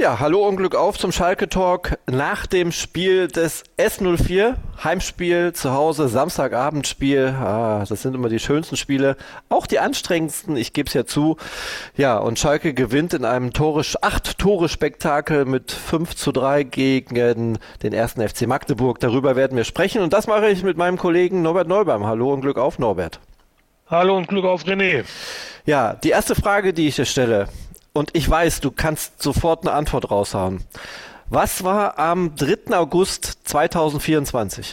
Ja, hallo und Glück auf zum Schalke Talk nach dem Spiel des S04, Heimspiel zu Hause, Samstagabendspiel. Das sind immer die schönsten Spiele, auch die anstrengendsten, ich gebe es ja zu. Ja, und Schalke gewinnt in einem 8-Tore-Spektakel mit 5:3 gegen den 1. FC Magdeburg. Darüber werden wir sprechen und das mache ich mit meinem Kollegen Norbert Neubaum. Hallo und Glück auf, Norbert. Hallo und Glück auf, René. Ja, die erste Frage, die ich dir stelle, und ich weiß, du kannst sofort eine Antwort raushauen. Was war am 3. August 2024?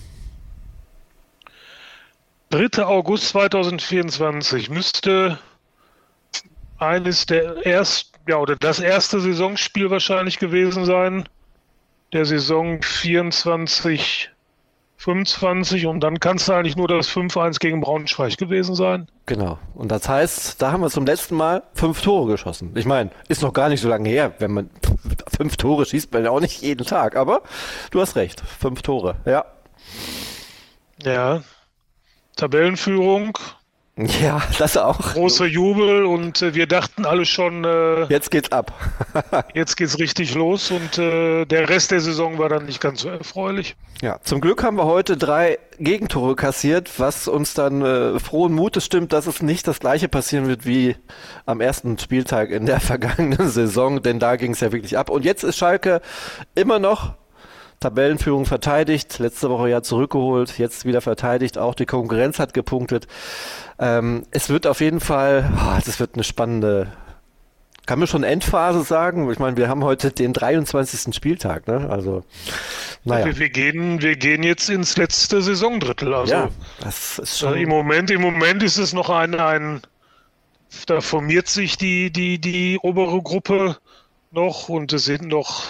3. August 2024 müsste eines der oder das erste Saisonspiel wahrscheinlich gewesen sein, der Saison 24, 25, und dann kann es eigentlich nur das 5:1 gegen Braunschweig gewesen sein. Genau. Und das heißt, da haben wir zum letzten Mal 5 Tore geschossen. Ich meine, ist noch gar nicht so lange her, wenn man 5 Tore schießt, man ja auch nicht jeden Tag. Aber du hast recht, 5 Tore, ja. Ja, Tabellenführung. Ja, das auch. Großer Jubel und wir dachten alle schon, jetzt geht's ab. Jetzt geht's richtig los und der Rest der Saison war dann nicht ganz so erfreulich. Ja, zum Glück haben wir heute 3 Gegentore kassiert, was uns dann frohen Mutes stimmt, dass es nicht das gleiche passieren wird wie am ersten Spieltag in der vergangenen Saison, denn da ging es ja wirklich ab. Und jetzt ist Schalke immer noch Tabellenführung verteidigt, letzte Woche ja zurückgeholt, jetzt wieder verteidigt, auch die Konkurrenz hat gepunktet. Es wird auf jeden Fall, das wird eine spannende, kann man schon Endphase sagen? Ich meine, wir haben heute den 23. Spieltag, ne? Also, naja. Wir gehen jetzt ins letzte Saisondrittel. Also, ja, das ist schon... Im Moment ist es noch da formiert sich die obere Gruppe noch und es sind noch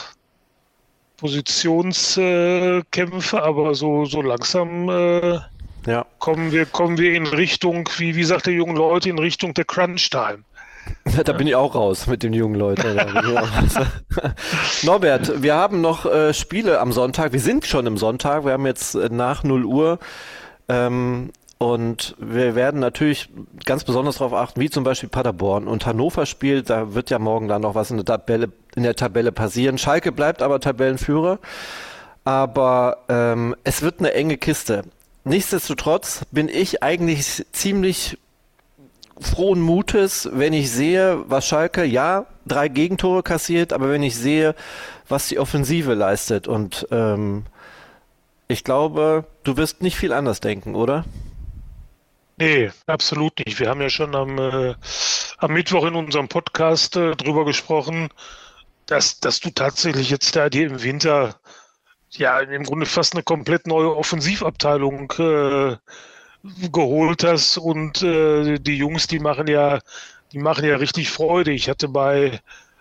Positionskämpfe, aber so langsam kommen wir in Richtung, wie sagt der jungen Leute, in Richtung der Crunch-Time. Da bin ich auch raus mit den jungen Leuten. Norbert, wir haben noch Spiele am Sonntag. Wir sind schon im Sonntag. Wir haben jetzt nach 0 Uhr. Und wir werden natürlich ganz besonders darauf achten, wie zum Beispiel Paderborn und Hannover spielt. Da wird ja morgen dann noch was in der Tabelle passieren. Schalke bleibt aber Tabellenführer. Aber es wird eine enge Kiste. Nichtsdestotrotz bin ich eigentlich ziemlich frohen Mutes, wenn ich sehe, was Schalke, 3 Gegentore kassiert, aber wenn ich sehe, was die Offensive leistet. Und ich glaube, du wirst nicht viel anders denken, oder? Nee, absolut nicht. Wir haben ja schon am Mittwoch in unserem Podcast drüber gesprochen, dass du tatsächlich jetzt da dir im Winter ja im Grunde fast eine komplett neue Offensivabteilung geholt hast und die Jungs, die machen ja richtig Freude. Ich hatte bei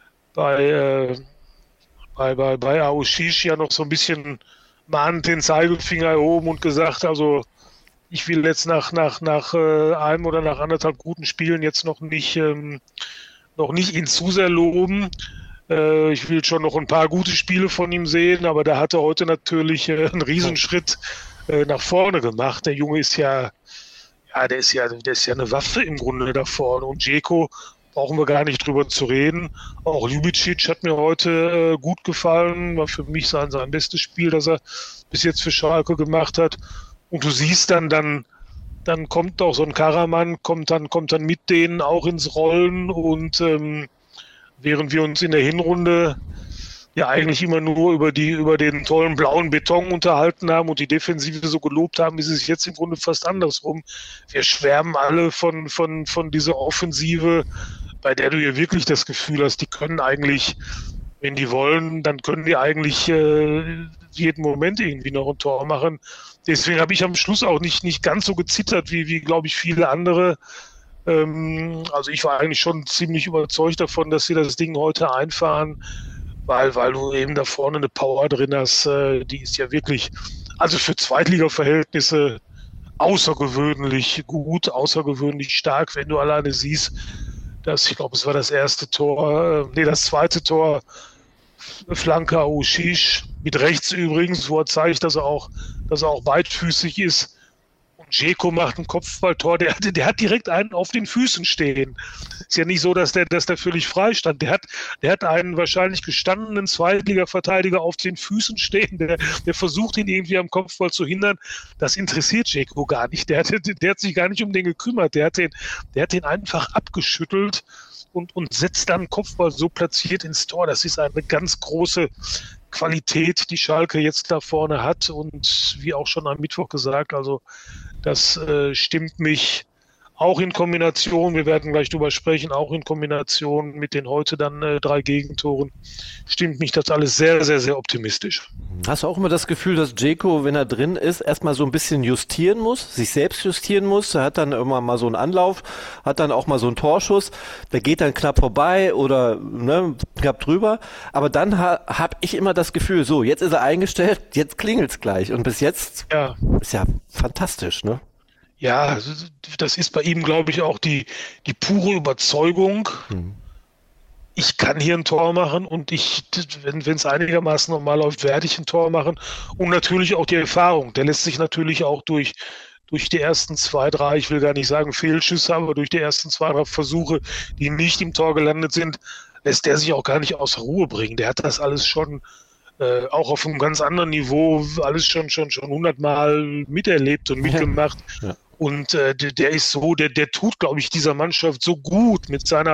Aouchiche ja noch so ein bisschen mahnend den Zeigefinger erhoben und gesagt, also ich will jetzt nach einem oder nach anderthalb guten Spielen jetzt noch nicht ihn zu sehr loben. Ich will schon noch ein paar gute Spiele von ihm sehen, aber der hatte heute natürlich einen Riesenschritt nach vorne gemacht. Der Junge ist der ist ja eine Waffe im Grunde da vorne. Und Dzeko brauchen wir gar nicht drüber zu reden. Auch Ljubicic hat mir heute gut gefallen. War für mich sein bestes Spiel, das er bis jetzt für Schalke gemacht hat. Und du siehst dann kommt auch so ein Karaman, kommt dann mit denen auch ins Rollen. Und während wir uns in der Hinrunde ja eigentlich immer nur über den tollen blauen Beton unterhalten haben und die Defensive so gelobt haben, ist es jetzt im Grunde fast andersrum. Wir schwärmen alle von dieser Offensive, bei der du ja wirklich das Gefühl hast, die können eigentlich, wenn die wollen, dann können die eigentlich jeden Moment irgendwie noch ein Tor machen. Deswegen habe ich am Schluss auch nicht ganz so gezittert wie glaube ich, viele andere. Also ich war eigentlich schon ziemlich überzeugt davon, dass sie das Ding heute einfahren, weil du eben da vorne eine Power drin hast, die ist ja wirklich, also für Zweitliga-Verhältnisse außergewöhnlich gut, außergewöhnlich stark, wenn du alleine siehst, ich glaube, es war das zweite Tor, Flanke Aouchiche, mit rechts übrigens, wo er zeigt, dass er auch beidfüßig ist. Und Dzeko macht ein Kopfballtor, der hat direkt einen auf den Füßen stehen. Ist ja nicht so, dass der völlig frei stand. Der hat einen wahrscheinlich gestandenen Zweitliga-Verteidiger auf den Füßen stehen, der versucht, ihn irgendwie am Kopfball zu hindern. Das interessiert Dzeko gar nicht. Der hat sich gar nicht um den gekümmert. Der hat den einfach abgeschüttelt und setzt dann Kopfball so platziert ins Tor. Das ist eine ganz große Qualität, die Schalke jetzt da vorne hat, und wie auch schon am Mittwoch gesagt, also das stimmt mich auch in Kombination, wir werden gleich drüber sprechen, auch in Kombination mit den heute dann 3 Gegentoren, stimmt mich das alles sehr, sehr, sehr optimistisch. Hast du auch immer das Gefühl, dass Dzeko, wenn er drin ist, erstmal so ein bisschen justieren muss, sich selbst justieren muss? Er hat dann immer mal so einen Anlauf, hat dann auch mal so einen Torschuss, der geht dann knapp vorbei oder knapp drüber. Aber dann habe ich immer das Gefühl, so, jetzt ist er eingestellt, jetzt klingelt's gleich. Und bis jetzt ist ja fantastisch, ne? Ja, das ist bei ihm, glaube ich, auch die pure Überzeugung. Ich kann hier ein Tor machen, und wenn es einigermaßen normal läuft, werde ich ein Tor machen. Und natürlich auch die Erfahrung. Der lässt sich natürlich auch durch die ersten 2, 3, ich will gar nicht sagen Fehlschüsse, aber durch die ersten 2, 3 Versuche, die nicht im Tor gelandet sind, lässt der sich auch gar nicht außer Ruhe bringen. Der hat das alles schon auch auf einem ganz anderen Niveau, alles schon 100-mal miterlebt und mitgemacht. Ja. Und der ist so, der tut, glaube ich, dieser Mannschaft so gut mit seiner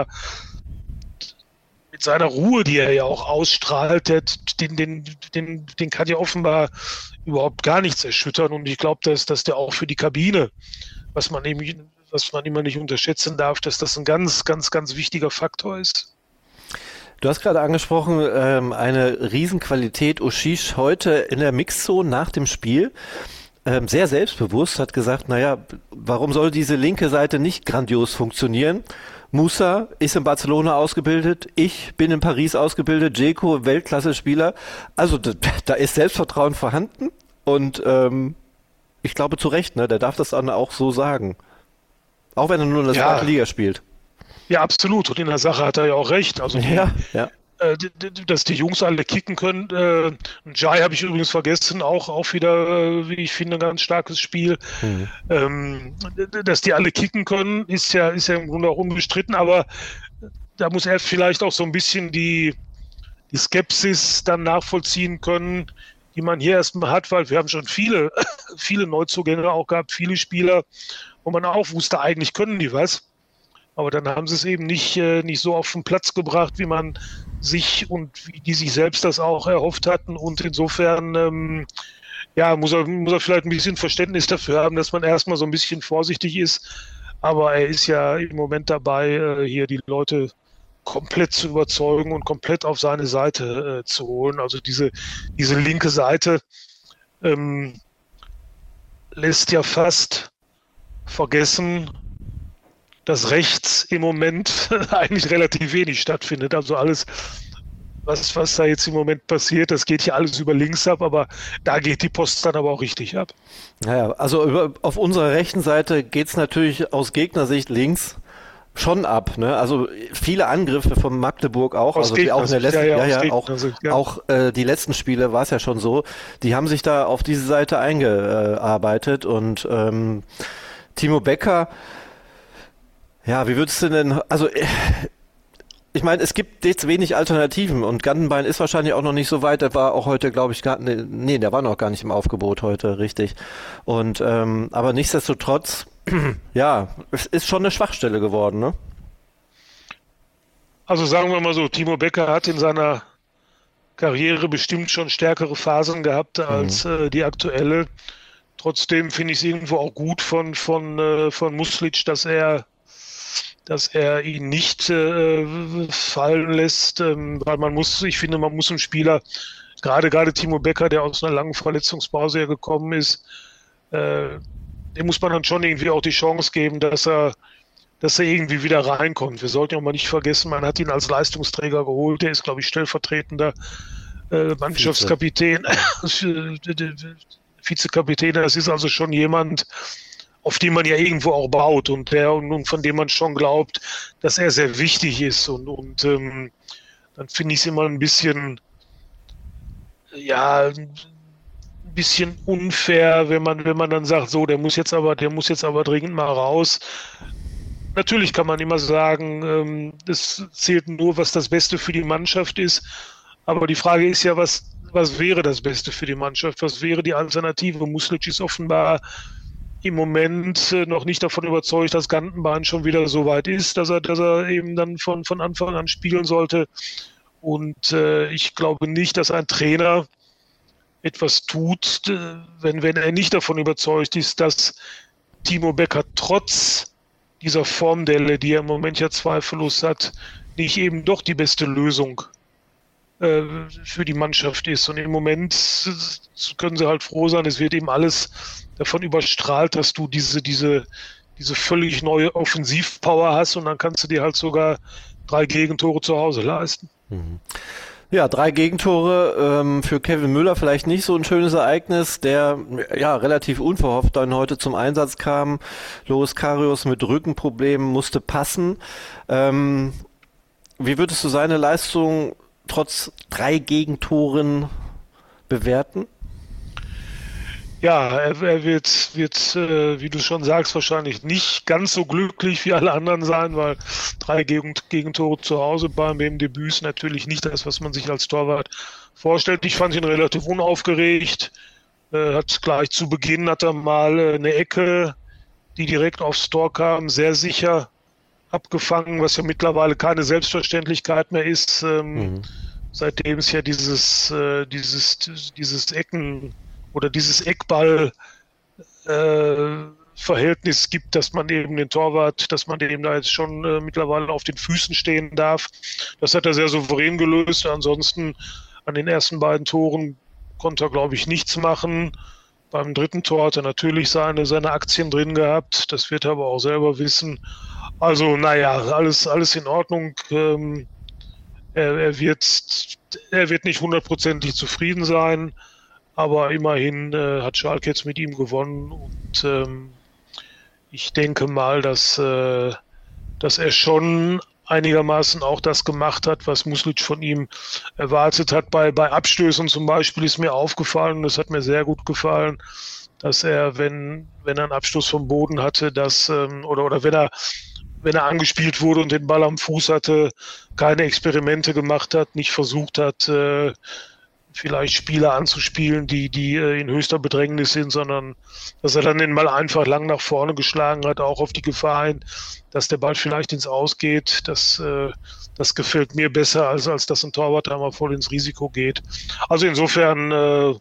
Ruhe, die er ja auch ausstrahlt. Den kann ja offenbar überhaupt gar nichts erschüttern. Und ich glaube, dass der auch für die Kabine, was man immer nicht unterschätzen darf, dass das ein ganz, ganz, ganz wichtiger Faktor ist. Du hast gerade angesprochen, eine Riesenqualität. Oshish heute in der Mixzone nach dem Spiel. Sehr selbstbewusst, hat gesagt, naja, warum soll diese linke Seite nicht grandios funktionieren? Musa ist in Barcelona ausgebildet, ich bin in Paris ausgebildet, Dzeko, Weltklasse-Spieler. Also da ist Selbstvertrauen vorhanden, und ich glaube zu Recht, ne, der darf das dann auch so sagen. Auch wenn er nur in der zweiten Liga spielt. Ja, absolut. Und in der Sache hat er ja auch recht. Also dass die Jungs alle kicken können. Jai habe ich übrigens vergessen, auch wieder, wie ich finde, ein ganz starkes Spiel. Dass die alle kicken können, ist ja im Grunde auch unbestritten, aber da muss er vielleicht auch so ein bisschen die Skepsis dann nachvollziehen können, die man hier erstmal hat, weil wir haben schon viele Neuzugänge auch gehabt, viele Spieler, wo man auch wusste, eigentlich können die was. Aber dann haben sie es eben nicht so auf den Platz gebracht, wie man sich und wie die sich selbst das auch erhofft hatten. Und insofern muss er vielleicht ein bisschen Verständnis dafür haben, dass man erstmal so ein bisschen vorsichtig ist. Aber er ist ja im Moment dabei, hier die Leute komplett zu überzeugen und komplett auf seine Seite zu holen. Also diese linke Seite lässt ja fast vergessen, dass rechts im Moment eigentlich relativ wenig stattfindet. Also alles, was da jetzt im Moment passiert, das geht hier alles über links ab, aber da geht die Post dann aber auch richtig ab. Naja, also auf unserer rechten Seite geht es natürlich aus Gegnersicht links schon ab, ne? Also viele Angriffe von Magdeburg auch, also die auch in der letzten, die letzten Spiele war es ja schon so, die haben sich da auf diese Seite eingearbeitet, und Timo Becker, ja, wie würdest du denn, also ich meine, es gibt jetzt wenig Alternativen, und Gantenbein ist wahrscheinlich auch noch nicht so weit, der war auch heute, glaube ich, der war noch gar nicht im Aufgebot heute, richtig. Und aber nichtsdestotrotz, ja, es ist schon eine Schwachstelle geworden, ne? Also sagen wir mal so, Timo Becker hat in seiner Karriere bestimmt schon stärkere Phasen gehabt als die aktuelle. Trotzdem finde ich es irgendwo auch gut von Muslic, dass er ihn nicht fallen lässt, weil ich finde, man muss einem Spieler, gerade Timo Becker, der aus einer langen Verletzungspause ja gekommen ist, dem muss man dann schon irgendwie auch die Chance geben, dass er irgendwie wieder reinkommt. Wir sollten ja auch mal nicht vergessen, man hat ihn als Leistungsträger geholt, der ist, glaube ich, stellvertretender Mannschaftskapitän, Vizekapitän, das ist also schon jemand, auf den man ja irgendwo auch baut, und von dem man schon glaubt, dass er sehr wichtig ist. Und dann finde ich es immer ein bisschen bisschen unfair, wenn man dann sagt, so, der muss jetzt aber dringend mal raus. Natürlich kann man immer sagen, es zählt nur, was das Beste für die Mannschaft ist. Aber die Frage ist ja, was wäre das Beste für die Mannschaft? Was wäre die Alternative? Muslic ist offenbar im Moment noch nicht davon überzeugt, dass Gantenbein schon wieder so weit ist, dass er eben dann von Anfang an spielen sollte. Und ich glaube nicht, dass ein Trainer etwas tut, wenn er nicht davon überzeugt ist, dass Timo Becker trotz dieser Formdelle, die er im Moment ja zweifellos hat, nicht eben doch die beste Lösung für die Mannschaft ist. Und im Moment können sie halt froh sein, es wird eben alles davon überstrahlt, dass du diese völlig neue Offensivpower hast und dann kannst du dir halt sogar 3 Gegentore zu Hause leisten. Mhm. Ja, 3 Gegentore für Kevin Müller, vielleicht nicht so ein schönes Ereignis, der ja relativ unverhofft dann heute zum Einsatz kam. Loris Karius mit Rückenproblemen musste passen. Wie würdest du seine Leistung trotz 3 Gegentoren bewerten? Ja, er wird, wie du schon sagst, wahrscheinlich nicht ganz so glücklich wie alle anderen sein, weil 3 Gegentore zu Hause beim Debüt ist natürlich nicht das, was man sich als Torwart vorstellt. Ich fand ihn relativ unaufgeregt. Hat gleich zu Beginn hat er mal eine Ecke, die direkt aufs Tor kam, sehr sicher abgefangen, was ja mittlerweile keine Selbstverständlichkeit mehr ist. Seitdem es ja dieses Ecken oder dieses Eckball-Verhältnis gibt, dass man eben den Torwart, dass man dem da jetzt schon mittlerweile auf den Füßen stehen darf. Das hat er sehr souverän gelöst. Ansonsten an den ersten beiden Toren konnte er, glaube ich, nichts machen. Beim dritten Tor hat er natürlich seine Aktien drin gehabt. Das wird er aber auch selber wissen. Also, naja, alles in Ordnung. Er wird nicht 100%ig zufrieden sein. Aber immerhin hat Schalke jetzt mit ihm gewonnen und ich denke mal, dass er schon einigermaßen auch das gemacht hat, was Muslic von ihm erwartet hat. Bei Abstößen zum Beispiel ist mir aufgefallen, und das hat mir sehr gut gefallen, dass er, wenn er einen Abstoß vom Boden hatte, oder wenn er angespielt wurde und den Ball am Fuß hatte, keine Experimente gemacht hat, nicht versucht hat, vielleicht Spieler anzuspielen, die in höchster Bedrängnis sind, sondern dass er dann den Ball einfach lang nach vorne geschlagen hat, auch auf die Gefahr hin, dass der Ball vielleicht ins Aus geht. Das gefällt mir besser, als dass ein Torwart da mal voll ins Risiko geht. Also insofern,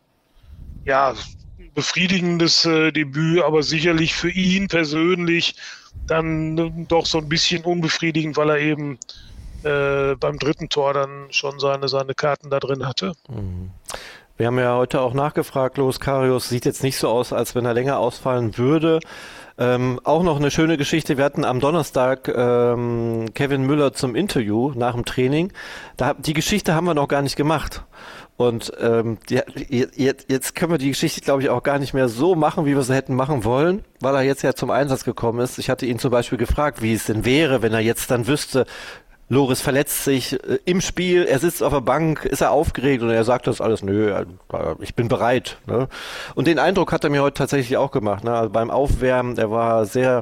befriedigendes Debüt, aber sicherlich für ihn persönlich dann doch so ein bisschen unbefriedigend, weil er eben beim dritten Tor dann schon seine Karten da drin hatte. Wir haben ja heute auch nachgefragt, Loris Karius sieht jetzt nicht so aus, als wenn er länger ausfallen würde. Auch noch eine schöne Geschichte, wir hatten am Donnerstag Kevin Müller zum Interview nach dem Training. Die Geschichte haben wir noch gar nicht gemacht. Und jetzt können wir die Geschichte, glaube ich, auch gar nicht mehr so machen, wie wir sie hätten machen wollen, weil er jetzt ja zum Einsatz gekommen ist. Ich hatte ihn zum Beispiel gefragt, wie es denn wäre, wenn er jetzt dann wüsste, Loris verletzt sich im Spiel, er sitzt auf der Bank, ist er aufgeregt und er sagt das alles, nö, ich bin bereit. Ne? Und den Eindruck hat er mir heute tatsächlich auch gemacht. Ne? Also beim Aufwärmen, er war sehr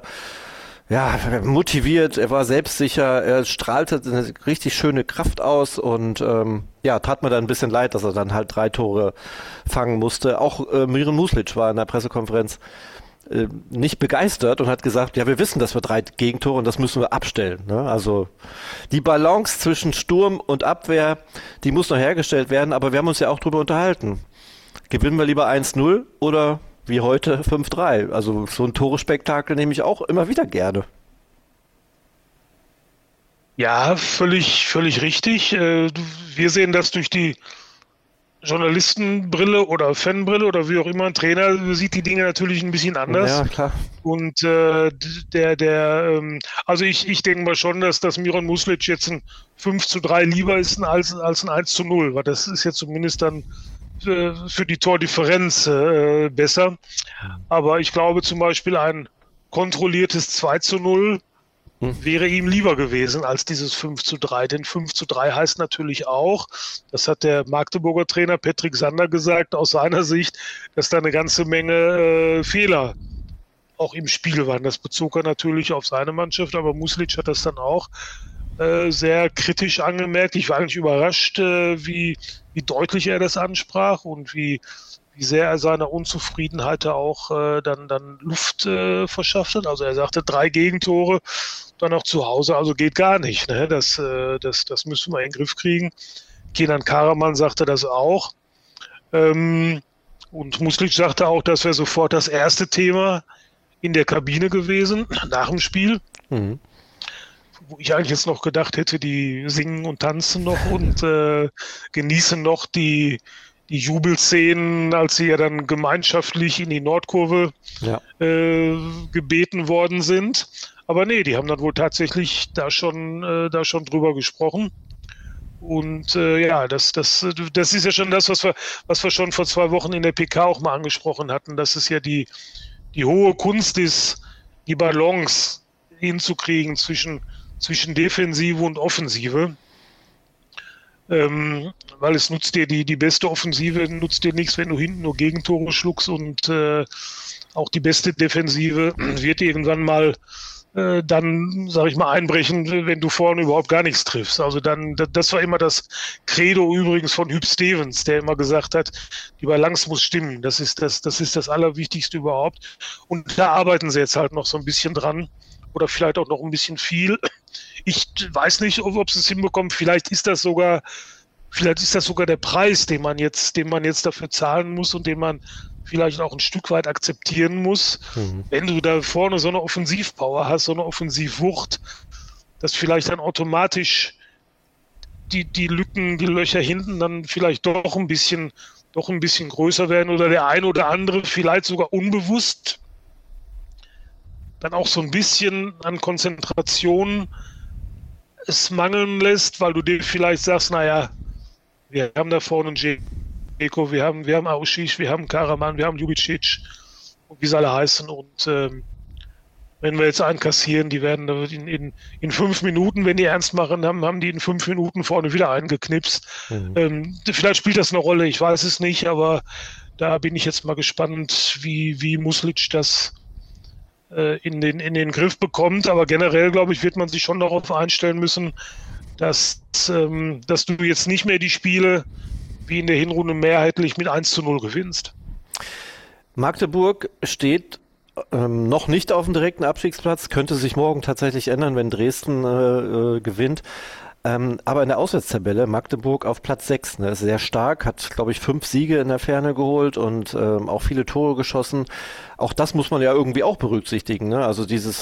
motiviert, er war selbstsicher, er strahlte eine richtig schöne Kraft aus und tat mir dann ein bisschen leid, dass er dann halt 3 Tore fangen musste. Auch Miran Muslic war in der Pressekonferenz nicht begeistert und hat gesagt, ja, wir wissen, dass wir 3 Gegentore und das müssen wir abstellen. Ne? Also die Balance zwischen Sturm und Abwehr, die muss noch hergestellt werden, aber wir haben uns ja auch drüber unterhalten. Gewinnen wir lieber 1-0 oder wie heute 5-3? Also so ein Tore-Spektakel nehme ich auch immer wieder gerne. Ja, völlig richtig. Wir sehen das durch die Journalistenbrille oder Fanbrille oder wie auch immer. Ein Trainer sieht die Dinge natürlich ein bisschen anders. Ja, klar. Und also ich denke mal schon, dass Miran Muslic jetzt ein 5-3 lieber ist als ein 1-0, weil das ist ja zumindest dann für die Tordifferenz besser. Aber ich glaube zum Beispiel ein kontrolliertes 2-0 wäre ihm lieber gewesen als dieses 5:3. Denn 5:3 heißt natürlich auch, das hat der Magdeburger Trainer Patrick Sander gesagt, aus seiner Sicht, dass da eine ganze Menge Fehler auch im Spiel waren. Das bezog er natürlich auf seine Mannschaft, aber Muslic hat das dann auch sehr kritisch angemerkt. Ich war eigentlich überrascht, wie deutlich er das ansprach und wie sehr er seiner Unzufriedenheit da auch dann Luft verschafft hat. Also er sagte 3 Gegentore, dann auch zu Hause, also geht gar nicht. Ne? Das müssen wir in den Griff kriegen. Kenan Karaman sagte das auch. Und Muslic sagte auch, das wäre sofort das erste Thema in der Kabine gewesen, nach dem Spiel. Mhm. Wo ich eigentlich jetzt noch gedacht hätte, die singen und tanzen noch und genießen noch die Jubelszenen, als sie ja dann gemeinschaftlich in die Nordkurve gebeten worden sind. Aber nee, die haben dann wohl tatsächlich da schon drüber gesprochen. Und das ist ja schon das, was wir schon vor 2 Wochen in der PK auch mal angesprochen hatten, dass es ja die hohe Kunst ist, die Balance hinzukriegen zwischen Defensive und Offensive. Weil es nutzt dir die beste Offensive, nutzt dir nichts, wenn du hinten nur Gegentore schluckst, und auch die beste Defensive wird irgendwann mal dann, sag ich mal, einbrechen, wenn du vorne überhaupt gar nichts triffst. Also dann, das war immer das Credo übrigens von Hüb Stevens, der immer gesagt hat, die Balance muss stimmen. Das ist das Allerwichtigste überhaupt. Und da arbeiten sie jetzt halt noch so ein bisschen dran. Oder vielleicht auch noch ein bisschen viel. Ich weiß nicht, ob sie es hinbekommen. Vielleicht ist das sogar der Preis, den man jetzt dafür zahlen muss und den man vielleicht auch ein Stück weit akzeptieren muss. Wenn du da vorne so eine Offensivpower hast, so eine Offensivwucht, dass vielleicht dann automatisch die Lücken, die Löcher hinten dann vielleicht doch ein bisschen größer werden oder der ein oder andere vielleicht sogar unbewusst dann auch so ein bisschen an Konzentration es mangeln lässt, weil du dir vielleicht sagst, naja, wir haben da vorne einen Dzeko, wir haben Aušić, wir haben Karaman, wir haben Ljubicic, wie sie alle heißen, und wenn wir jetzt einen kassieren, die werden in 5 Minuten, wenn die ernst machen, haben die in 5 Minuten vorne wieder eingeknipst. Vielleicht spielt das eine Rolle, ich weiß es nicht, aber da bin ich jetzt mal gespannt, wie Muslic das in den Griff bekommt. Aber generell, glaube ich, wird man sich schon darauf einstellen müssen, dass du jetzt nicht mehr die Spiele wie in der Hinrunde mehrheitlich mit 1:0 gewinnst. Magdeburg steht noch nicht auf dem direkten Abstiegsplatz, könnte sich morgen tatsächlich ändern, wenn Dresden gewinnt. Aber in der Auswärtstabelle Magdeburg auf Platz 6, ne, ist sehr stark, hat, glaube ich, 5 Siege in der Ferne geholt und auch viele Tore geschossen. Auch das muss man ja irgendwie auch berücksichtigen, ne? Also diese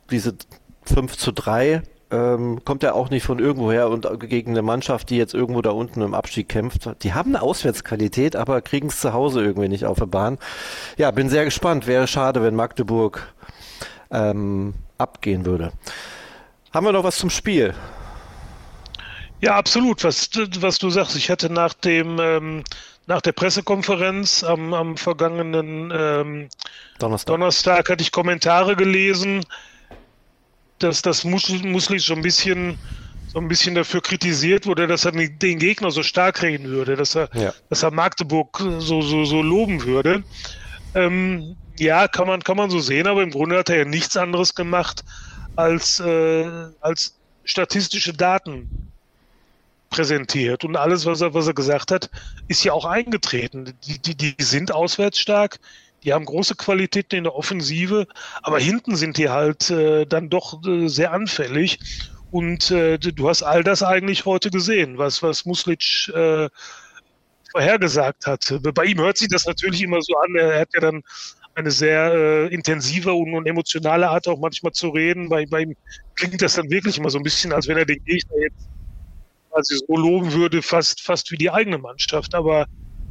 5:3 kommt ja auch nicht von irgendwoher und gegen eine Mannschaft, die jetzt irgendwo da unten im Abstieg kämpft. Die haben eine Auswärtsqualität, aber kriegen es zu Hause irgendwie nicht auf der Bahn. Ja, bin sehr gespannt. Wäre schade, wenn Magdeburg abgehen würde. Haben wir noch was zum Spiel? Ja, absolut. Was du sagst, ich hatte nach der Pressekonferenz am vergangenen Donnerstag hatte ich Kommentare gelesen, dass das Muslic so ein bisschen dafür kritisiert wurde, dass er den Gegner so stark reden würde, dass er Magdeburg so loben würde. Ja, kann man so sehen, aber im Grunde hat er ja nichts anderes gemacht als statistische Daten präsentiert, und alles, was er gesagt hat, ist ja auch eingetreten. Die sind auswärts stark, die haben große Qualitäten in der Offensive, aber hinten sind die halt dann doch sehr anfällig, und du hast all das eigentlich heute gesehen, was Muslic vorhergesagt hat. Bei ihm hört sich das natürlich immer so an, er hat ja dann eine sehr intensive und emotionale Art auch manchmal zu reden. Bei ihm klingt das dann wirklich immer so ein bisschen, als wenn er den Gegner jetzt so loben würde, fast wie die eigene Mannschaft. Aber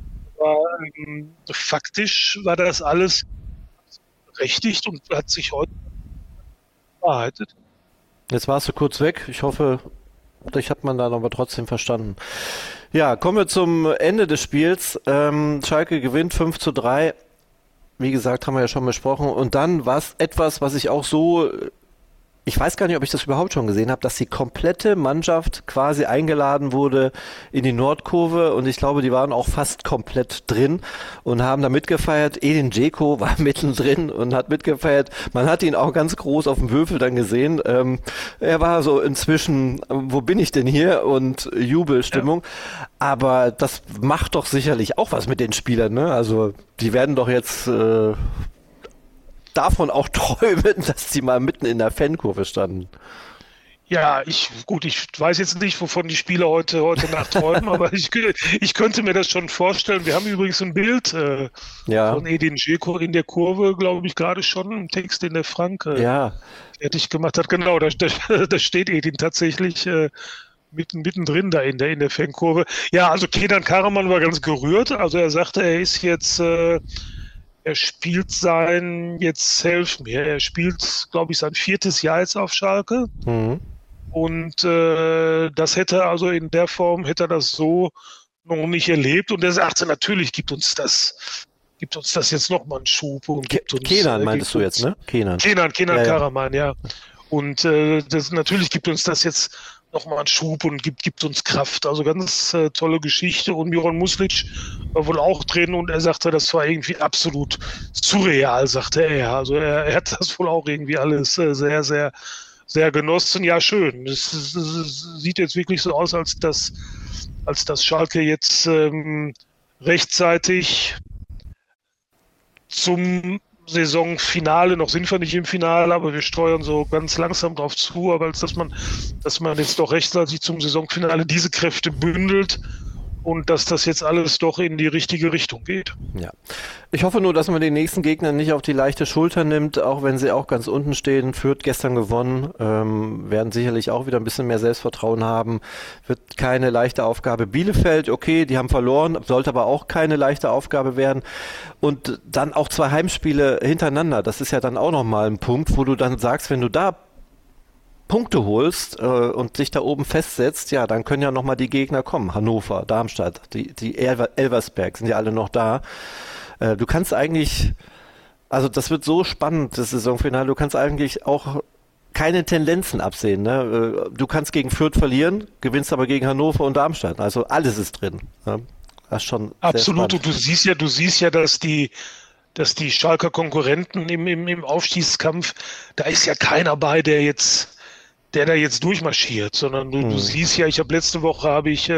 faktisch war das alles berechtigt und hat sich heute bewahrheitet. Jetzt warst du kurz weg. Ich hoffe, dich hat man dann aber trotzdem verstanden. Ja, kommen wir zum Ende des Spiels. Schalke gewinnt 5:3. Wie gesagt, haben wir ja schon besprochen. Und dann war es etwas, was ich auch so ich weiß gar nicht, ob ich das überhaupt schon gesehen habe, dass die komplette Mannschaft quasi eingeladen wurde in die Nordkurve und ich glaube, die waren auch fast komplett drin und haben da mitgefeiert. Edin Dzeko war mittendrin und hat mitgefeiert. Man hat ihn auch ganz groß auf dem Würfel dann gesehen. Er war so inzwischen, wo bin ich denn hier? Und Jubelstimmung. Ja. Aber das macht doch sicherlich auch was mit den Spielern, ne? Also die werden doch jetzt davon auch träumen, dass sie mal mitten in der Fankurve standen. Ja, ich weiß jetzt nicht, wovon die Spieler heute Nacht träumen, aber ich könnte mir das schon vorstellen. Wir haben übrigens ein Bild von Edin Dzeko in der Kurve, glaube ich, gerade schon im Text, den der Frank fertig gemacht hat. Genau, da steht Edin tatsächlich mittendrin da in der Fankurve. Ja, also Kenan Karaman war ganz gerührt. Also er sagte, er ist jetzt... Er spielt er spielt, glaube ich, sein 4. Jahr jetzt auf Schalke. Mhm. Und das hätte also in der Form, hätte er das so noch nicht erlebt. Und er sagte, natürlich gibt uns das jetzt nochmal einen Schub. Und Kenan meintest du jetzt, ne? Kenan Karaman, ja. Und natürlich gibt uns das jetzt nochmal einen Schub und gibt uns Kraft. Also ganz tolle Geschichte. Und Miron Muslic war wohl auch drin und er sagte, das war irgendwie absolut surreal, sagte er. Also er hat das wohl auch irgendwie alles sehr, sehr, sehr genossen. Ja, schön. Es sieht jetzt wirklich so aus, als dass Schalke jetzt rechtzeitig zum Saisonfinale, noch sind wir nicht im Finale, aber wir steuern so ganz langsam drauf zu, aber als dass man jetzt doch rechtzeitig zum Saisonfinale diese Kräfte bündelt und dass das jetzt alles doch in die richtige Richtung geht. Ja. Ich hoffe nur, dass man den nächsten Gegner nicht auf die leichte Schulter nimmt, auch wenn sie auch ganz unten stehen. Fürth gestern gewonnen, werden sicherlich auch wieder ein bisschen mehr Selbstvertrauen haben. Wird keine leichte Aufgabe. Bielefeld, okay, die haben verloren, sollte aber auch keine leichte Aufgabe werden. Und dann auch 2 Heimspiele hintereinander. Das ist ja dann auch nochmal ein Punkt, wo du dann sagst, wenn du da Punkte holst und dich da oben festsetzt, ja, dann können ja nochmal die Gegner kommen. Hannover, Darmstadt, die Elversberg sind ja alle noch da. Du kannst eigentlich, also das wird so spannend, das Saisonfinale, du kannst eigentlich auch keine Tendenzen absehen. Ne? Du kannst gegen Fürth verlieren, gewinnst aber gegen Hannover und Darmstadt. Also alles ist drin. Ne? Das ist schon absolut. Und du siehst ja, dass die Schalker Konkurrenten im Aufstiegskampf, da ist ja keiner bei, der da jetzt durchmarschiert, sondern du siehst ja, letzte Woche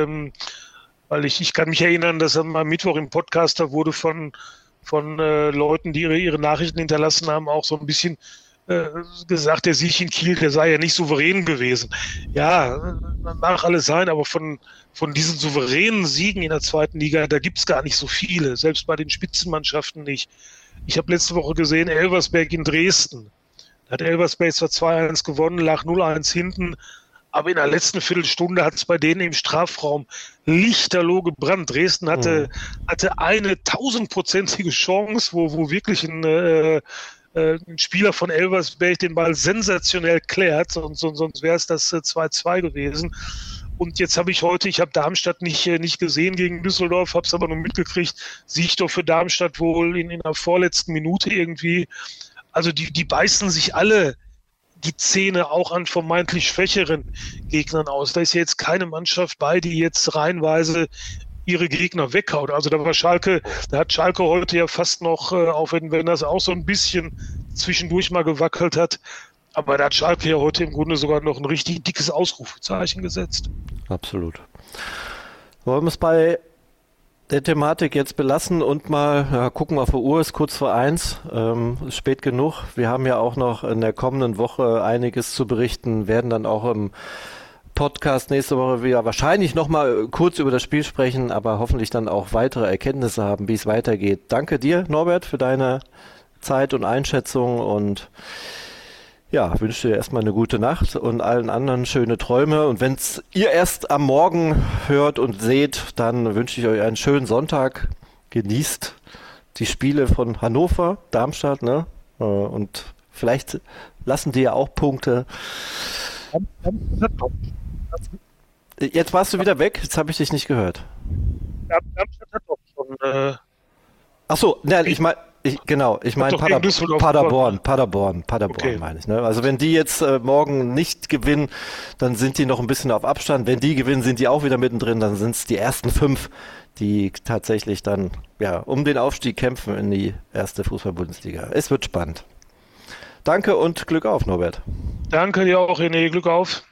weil ich kann mich erinnern, dass am Mittwoch im Podcast da wurde von Leuten, die ihre Nachrichten hinterlassen haben, auch so ein bisschen gesagt, der Sieg in Kiel, der sei ja nicht souverän gewesen. Ja, mag alles sein, aber von diesen souveränen Siegen in der 2. Liga, da gibt es gar nicht so viele, selbst bei den Spitzenmannschaften nicht. Ich habe letzte Woche gesehen, Elversberg in Dresden. Da hat Elversberg zwar 2-1 gewonnen, lag 0-1 hinten, aber in der letzten Viertelstunde hat es bei denen im Strafraum lichterloh gebrannt. Dresden hatte eine 1000-prozentige Chance, wo wirklich ein Spieler von Elversberg den Ball sensationell klärt, sonst wäre es das 2-2 gewesen. Und jetzt habe ich Darmstadt nicht gesehen gegen Düsseldorf, habe es aber nur mitgekriegt, Sieg doch für Darmstadt wohl in der vorletzten Minute irgendwie. Also die beißen sich alle die Zähne auch an vermeintlich schwächeren Gegnern aus. Da ist ja jetzt keine Mannschaft bei, die jetzt reihenweise ihre Gegner weghaut. Also da hat Schalke heute ja fast noch, auch wenn das auch so ein bisschen zwischendurch mal gewackelt hat, aber da hat Schalke ja heute im Grunde sogar noch ein richtig dickes Ausrufezeichen gesetzt. Absolut. Wollen wir es bei der Thematik jetzt belassen und mal gucken auf die Uhr, ist kurz vor 1, ist spät genug. Wir haben ja auch noch in der kommenden Woche einiges zu berichten, werden dann auch im Podcast nächste Woche wieder wahrscheinlich nochmal kurz über das Spiel sprechen, aber hoffentlich dann auch weitere Erkenntnisse haben, wie es weitergeht. Danke dir, Norbert, für deine Zeit und Einschätzung und ja, wünsche dir erstmal eine gute Nacht und allen anderen schöne Träume. Und wenn es ihr erst am Morgen hört und seht, dann wünsche ich euch einen schönen Sonntag. Genießt die Spiele von Hannover, Darmstadt, ne? Und vielleicht lassen die ja auch Punkte. Jetzt warst du wieder weg, jetzt habe ich dich nicht gehört. Darmstadt hat doch schon. Ach so, ne, ich meine, Ich meine Paderborn okay. Meine ich. Ne? Also wenn die jetzt morgen nicht gewinnen, dann sind die noch ein bisschen auf Abstand. Wenn die gewinnen, sind die auch wieder mittendrin. Dann sind es die ersten 5, die tatsächlich dann um den Aufstieg kämpfen in die erste Fußball-Bundesliga. Es wird spannend. Danke und Glück auf, Norbert. Danke dir auch, René. Glück auf.